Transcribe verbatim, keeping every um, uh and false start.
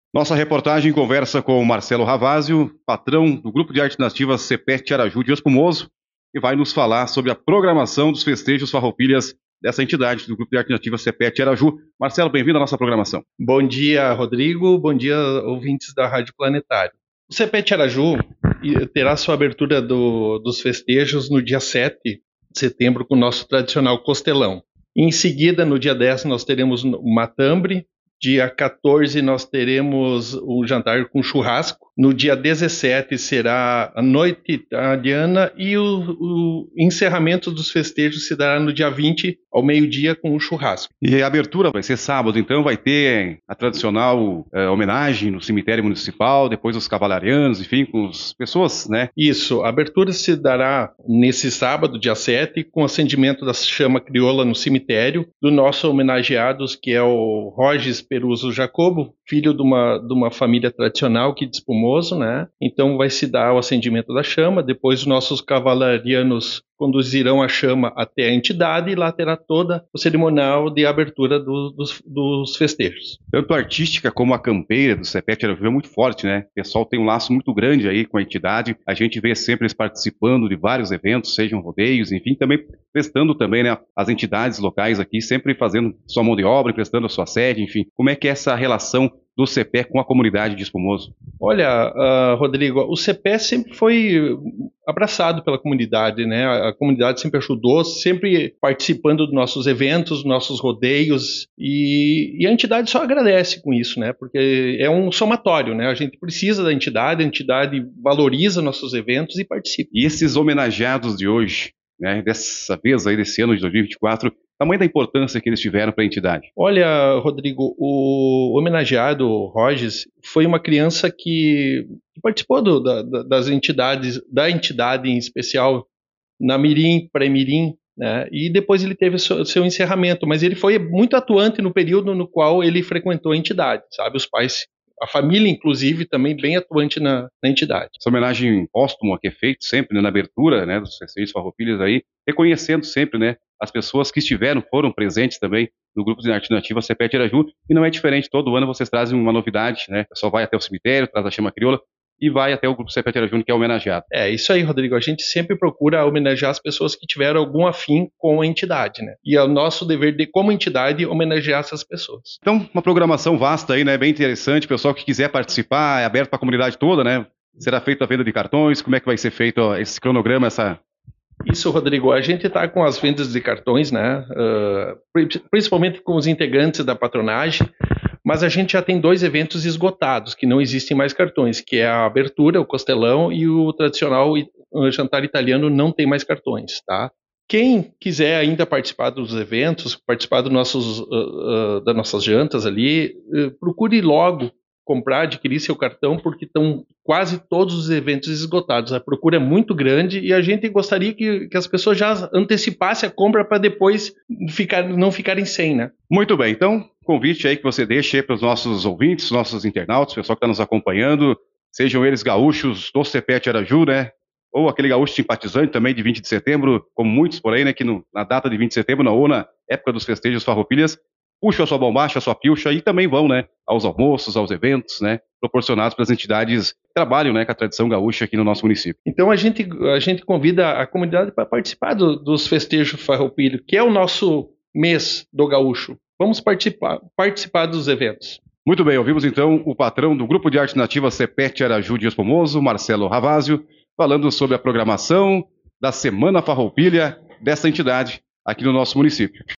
Nossa reportagem conversa com o Marcelo Ravásio, patrão do Grupo de Alternativas CEPET Araju de Espumoso, e vai nos falar sobre a programação dos festejos Farroupilhas dessa entidade do Grupo de Alternativas CEPET Araju. Marcelo, bem-vindo à nossa programação. Bom dia, Rodrigo. Bom dia, ouvintes da Rádio Planetário. O CEPET Araju terá sua abertura do, dos festejos no dia sete de setembro com o nosso tradicional costelão. Em seguida, no dia dez, nós teremos o matambre. Dia quatorze, nós teremos o jantar com churrasco. No dia dezessete, será a noite italiana e o, o encerramento dos festejos se dará no dia vinte, ao meio-dia, com o churrasco. E a abertura vai ser sábado, então vai ter a tradicional eh, homenagem no cemitério municipal, depois os cavalarianos, enfim, com as pessoas, né? Isso, a abertura se dará nesse sábado, dia sete, com o acendimento da chama crioula no cemitério, do nosso homenageados, que é o Rogis Peruso Jacobo, filho de uma, de uma família tradicional aqui de Espumoso, né? Então vai se dar o acendimento da chama, depois os nossos cavalarianos conduzirão a chama até a entidade e lá terá toda o cerimonial de abertura do, dos, dos festejos. Tanto a artística como a campeira do CEPET Araju é muito forte, né? O pessoal tem um laço muito grande aí com a entidade, a gente vê sempre eles participando de vários eventos, sejam rodeios, enfim, também prestando também, né, as entidades locais aqui, sempre fazendo sua mão de obra, prestando a sua sede, enfim. Como é que é essa relação do C P E com a comunidade de Espumoso? Olha, uh, Rodrigo, o C P E sempre foi abraçado pela comunidade, né? A, a comunidade sempre ajudou, sempre participando dos nossos eventos, dos nossos rodeios, e, e a entidade só agradece com isso, né? Porque é um somatório, né? A gente precisa da entidade, a entidade valoriza nossos eventos e participa. E esses homenageados de hoje, né, dessa vez aí, desse ano de dois mil e vinte e quatro, tamanho da importância que eles tiveram para a entidade? Olha, Rodrigo, o homenageado Rogis foi uma criança que participou do, da, das entidades, da entidade em especial, na Mirim, pré-Mirim, né? E depois ele teve seu, seu encerramento, mas ele foi muito atuante no período no qual ele frequentou a entidade, sabe? Os pais, a família, inclusive, também bem atuante na, na entidade. Essa homenagem póstuma que é feita sempre, né, na abertura, né, dos festejos Farroupilhas aí, reconhecendo sempre, né, as pessoas que estiveram, foram presentes também no grupo de alternativa CEPET Araju, e não é diferente, todo ano vocês trazem uma novidade, né, o pessoal vai até o cemitério, traz a chama crioula, e vai até o grupo CEPET Araju, que é homenageado. É, isso aí, Rodrigo, a gente sempre procura homenagear as pessoas que tiveram algum afim com a entidade, né, e é o nosso dever de, como entidade, homenagear essas pessoas. Então, uma programação vasta aí, né, bem interessante, o pessoal que quiser participar, é aberto para a comunidade toda, né, será feita a venda de cartões, como é que vai ser feito ó, esse cronograma, essa... Isso, Rodrigo, a gente está com as vendas de cartões, né, uh, principalmente com os integrantes da patronagem, mas a gente já tem dois eventos esgotados, que não existem mais cartões, que é a abertura, o costelão, e o tradicional o jantar italiano não tem mais cartões, tá? Quem quiser ainda participar dos eventos, participar dos nossos, uh, uh, das nossas jantas ali, uh, procure logo comprar, adquirir seu cartão, porque estão quase todos os eventos esgotados. A procura é muito grande e a gente gostaria que, que as pessoas já antecipassem a compra para depois ficar, não ficarem sem, né? Muito bem, então, convite aí que você deixa para os nossos ouvintes, nossos internautas, pessoal que está nos acompanhando, sejam eles gaúchos do CEPET Araju, né? Ou aquele gaúcho simpatizante também de vinte de setembro, como muitos por aí, né? Que no, na data de vinte de setembro, na, ou na época dos festejos Farroupilhas, puxam a sua bombacha, a sua pilcha e também vão, né, aos almoços, aos eventos, né, proporcionados pelas entidades que trabalham, né, com a tradição gaúcha aqui no nosso município. Então a gente, a gente convida a comunidade para participar do, dos festejos Farroupilha, que é o nosso mês do gaúcho. Vamos participar, participar dos eventos. Muito bem, ouvimos então o patrão do Grupo de Arte Nativa CEPET Araju de Espumoso, Marcelo Ravásio, falando sobre a programação da Semana Farroupilha dessa entidade aqui no nosso município.